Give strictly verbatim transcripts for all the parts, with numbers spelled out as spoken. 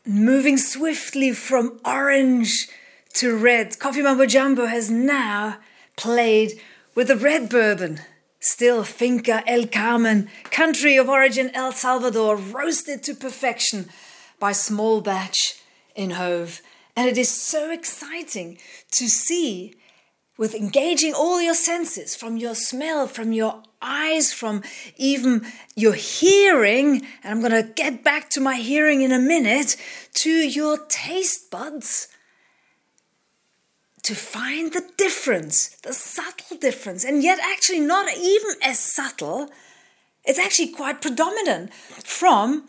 moving swiftly from orange to red. Coffee Mambo Jumbo has now played with the red bourbon. Still Finca El Carmen, country of origin El Salvador, roasted to perfection by Small Batch in Hove. And it is so exciting to see, with engaging all your senses, from your smell, from your eyes, from even your hearing, and I'm going to get back to my hearing in a minute, to your taste buds, to find the difference, the subtle difference, and yet actually not even as subtle. It's actually quite predominant from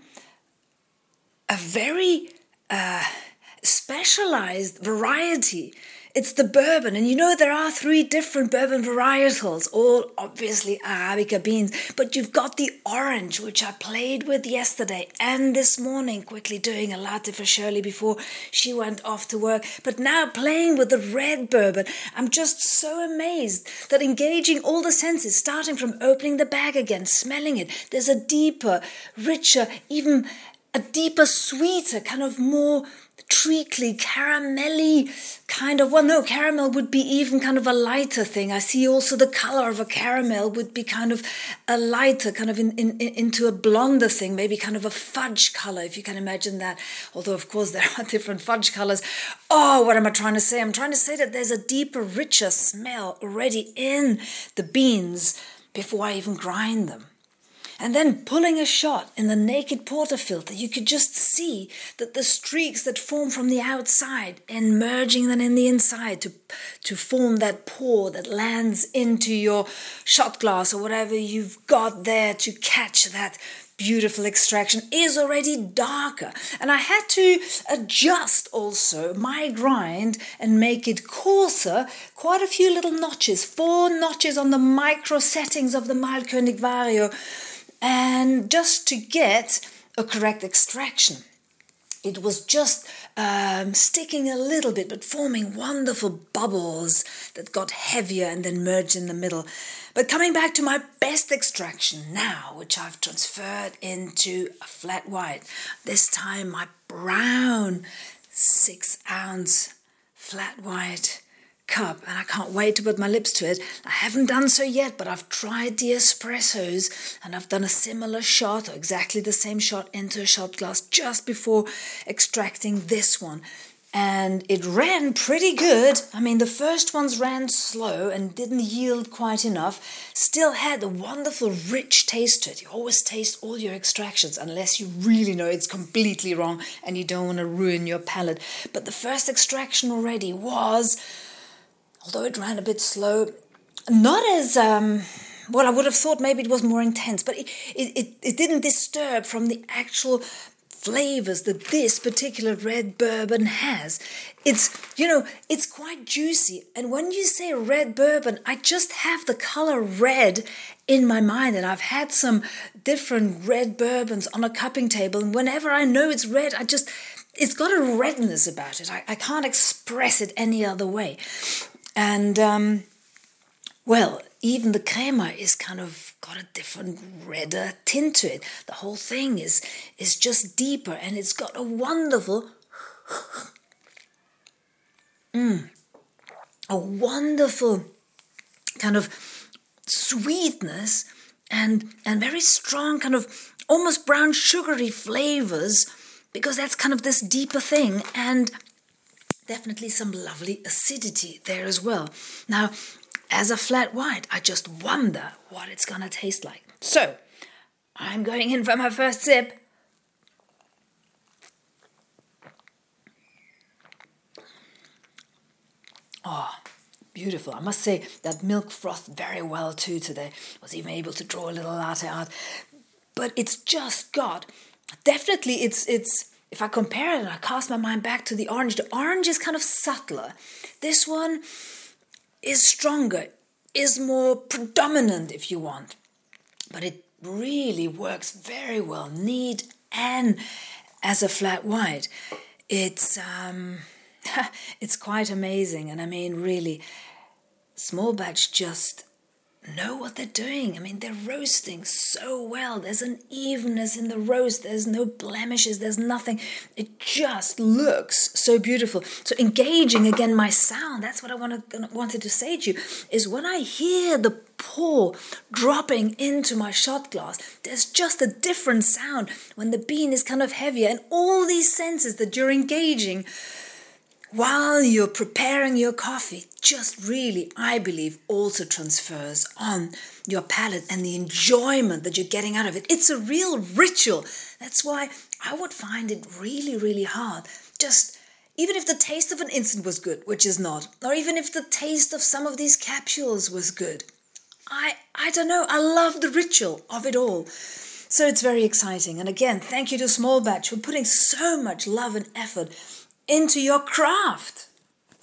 a very uh, specialized variety. It's the bourbon, and you know there are three different bourbon varietals, all obviously Arabica beans, but you've got the orange, which I played with yesterday and this morning, quickly doing a latte for Shirley before she went off to work, but now playing with the red bourbon. I'm just so amazed that engaging all the senses, starting from opening the bag again, smelling it, there's a deeper, richer, even a deeper, sweeter, kind of more treacly, caramelly kind of, well, no, caramel would be even kind of a lighter thing. I see also the color of a caramel would be kind of a lighter, kind of in, in, in, into a blonder thing, maybe kind of a fudge color, if you can imagine that. Although, of course, there are different fudge colors. Oh, what am I trying to say? I'm trying to say that there's a deeper, richer smell already in the beans before I even grind them. And then pulling a shot in the naked porterfilter, you could just see that the streaks that form from the outside and merging then in the inside to, to form that pour that lands into your shot glass or whatever you've got there to catch that beautiful extraction is already darker. And I had to adjust also my grind and make it coarser, quite a few little notches, four notches on the micro settings of the Mild-König Vario, and just to get a correct extraction. It was just um, sticking a little bit, but forming wonderful bubbles that got heavier and then merged in the middle. But coming back to my best extraction now, which I've transferred into a flat white, this time my brown six ounce flat white cup, and I can't wait to put my lips to it. I haven't done so yet, but I've tried the espressos, and I've done a similar shot, or exactly the same shot, into a shot glass just before extracting this one. And it ran pretty good. I mean, the first ones ran slow and didn't yield quite enough. Still had a wonderful, rich taste to it. You always taste all your extractions, unless you really know it's completely wrong and you don't want to ruin your palate. But the first extraction already was, although it ran a bit slow, not as, um, well, I would have thought maybe it was more intense, but it, it, it didn't disturb from the actual flavors that this particular red bourbon has. It's, you know, it's quite juicy. And when you say red bourbon, I just have the color red in my mind. And I've had some different red bourbons on a cupping table. And whenever I know it's red, I just, it's got a redness about it. I, I can't express it any other way. And, um, well, even the crema is kind of got a different redder tint to it. The whole thing is, is just deeper, and it's got a wonderful, mm, a wonderful kind of sweetness and, and very strong kind of almost brown sugary flavors, because that's kind of this deeper thing. And definitely some lovely acidity there as well. Now, as a flat white, I just wonder what it's going to taste like. So, I'm going in for my first sip. Oh, beautiful. I must say that milk frothed very well too today. Was even able to draw a little latte out. But it's just got, definitely it's, it's, if I compare it and I cast my mind back to the orange, the orange is kind of subtler. This one is stronger, is more predominant if you want. But it really works very well, neat and as a flat white. It's, um, it's quite amazing. And I mean, really, Small Batch just know what they're doing. I mean, they're roasting so well. There's an evenness in the roast. There's no blemishes. There's nothing. It just looks so beautiful. So engaging again my sound, that's what I wanted, wanted to say to you, is when I hear the pour dropping into my shot glass, there's just a different sound when the bean is kind of heavier, and all these senses that you're engaging while you're preparing your coffee just really, I believe, also transfers on your palate and the enjoyment that you're getting out of it. It's a real ritual. That's why I would find it really, really hard. Just, even if the taste of an instant was good, which is not, or even if the taste of some of these capsules was good, I, I don't know, I love the ritual of it all. So it's very exciting. And again, thank you to Small Batch for putting so much love and effort into your craft.